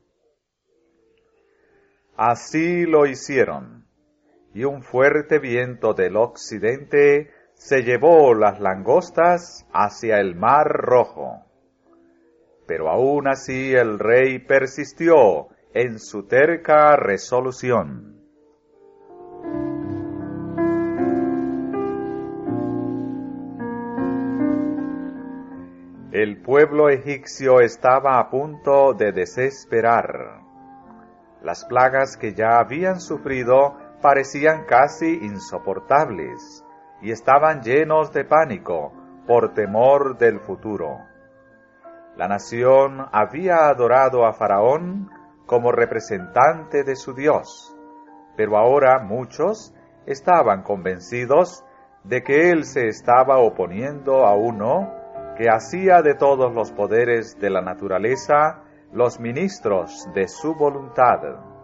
Así lo hicieron, y un fuerte viento del occidente se llevó las langostas hacia el mar Rojo. Pero aún así el rey persistió en su terca resolución. El pueblo egipcio estaba a punto de desesperar. Las plagas que ya habían sufrido parecían casi insoportables y estaban llenos de pánico por temor del futuro. La nación había adorado a Faraón como representante de su Dios, pero ahora muchos estaban convencidos de que él se estaba oponiendo a uno que hacía de todos los poderes de la naturaleza los ministros de su voluntad.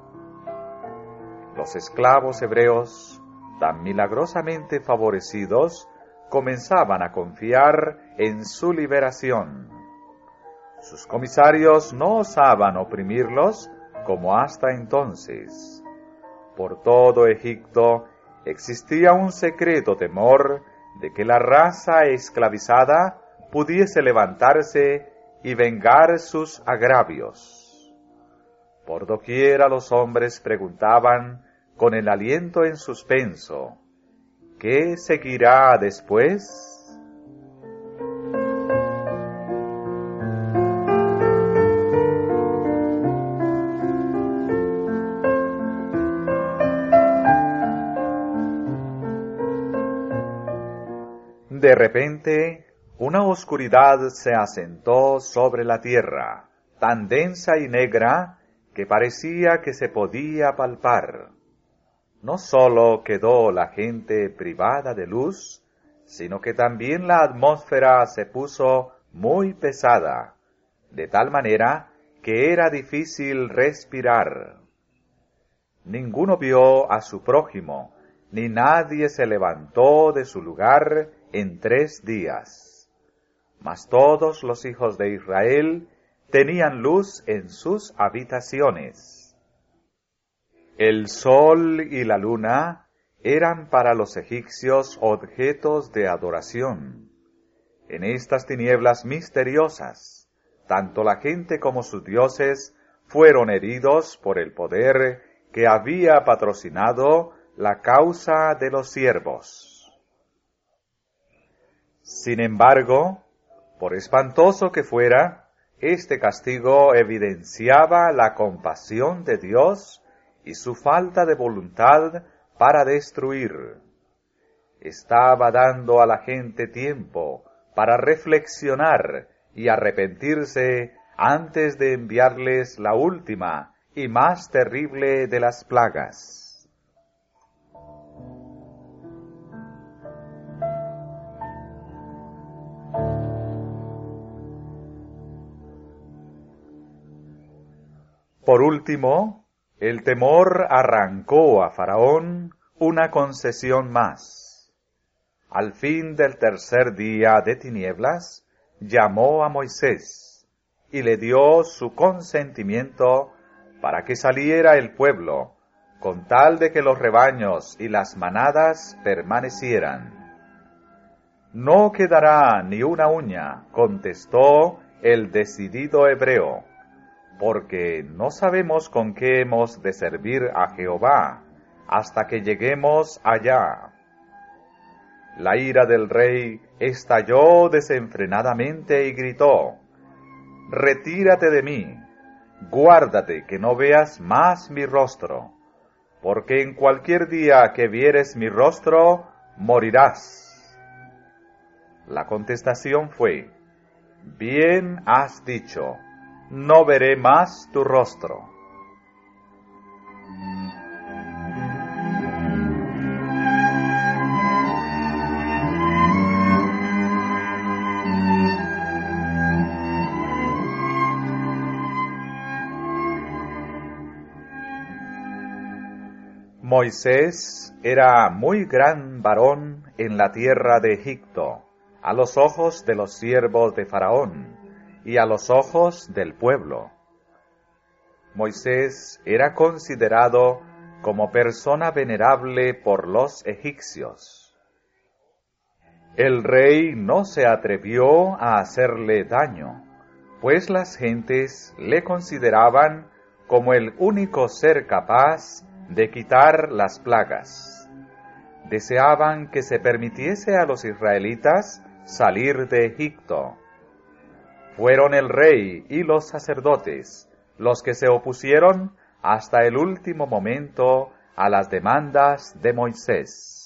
Los esclavos hebreos, tan milagrosamente favorecidos, comenzaban a confiar en su liberación. Sus comisarios no osaban oprimirlos como hasta entonces. Por todo Egipto existía un secreto temor de que la raza esclavizada pudiese levantarse y vengar sus agravios. Por doquiera los hombres preguntaban, con el aliento en suspenso, ¿qué seguirá después? De repente, una oscuridad se asentó sobre la tierra, tan densa y negra que parecía que se podía palpar. No sólo quedó la gente privada de luz, sino que también la atmósfera se puso muy pesada, de tal manera que era difícil respirar. Ninguno vio a su prójimo, ni nadie se levantó de su lugar en tres días. Mas todos los hijos de Israel tenían luz en sus habitaciones. El sol y la luna eran para los egipcios objetos de adoración. En estas tinieblas misteriosas, tanto la gente como sus dioses fueron heridos por el poder que había patrocinado la causa de los siervos. Sin embargo, por espantoso que fuera, este castigo evidenciaba la compasión de Dios y su falta de voluntad para destruir. Estaba dando a la gente tiempo para reflexionar y arrepentirse antes de enviarles la última y más terrible de las plagas. Por último, el temor arrancó a Faraón una concesión más. Al fin del tercer día de tinieblas, llamó a Moisés y le dio su consentimiento para que saliera el pueblo, con tal de que los rebaños y las manadas permanecieran. No quedará ni una uña, contestó el decidido hebreo, porque no sabemos con qué hemos de servir a Jehová hasta que lleguemos allá. La ira del rey estalló desenfrenadamente y gritó, «Retírate de mí, guárdate que no veas más mi rostro, porque en cualquier día que vieres mi rostro, morirás». La contestación fue, «Bien has dicho, no veré más tu rostro». Moisés era muy gran varón en la tierra de Egipto, a los ojos de los siervos de Faraón y a los ojos del pueblo. Moisés era considerado como persona venerable por los egipcios. El rey no se atrevió a hacerle daño, pues las gentes le consideraban como el único ser capaz de quitar las plagas. Deseaban que se permitiese a los israelitas salir de Egipto. Fueron el rey y los sacerdotes los que se opusieron hasta el último momento a las demandas de Moisés.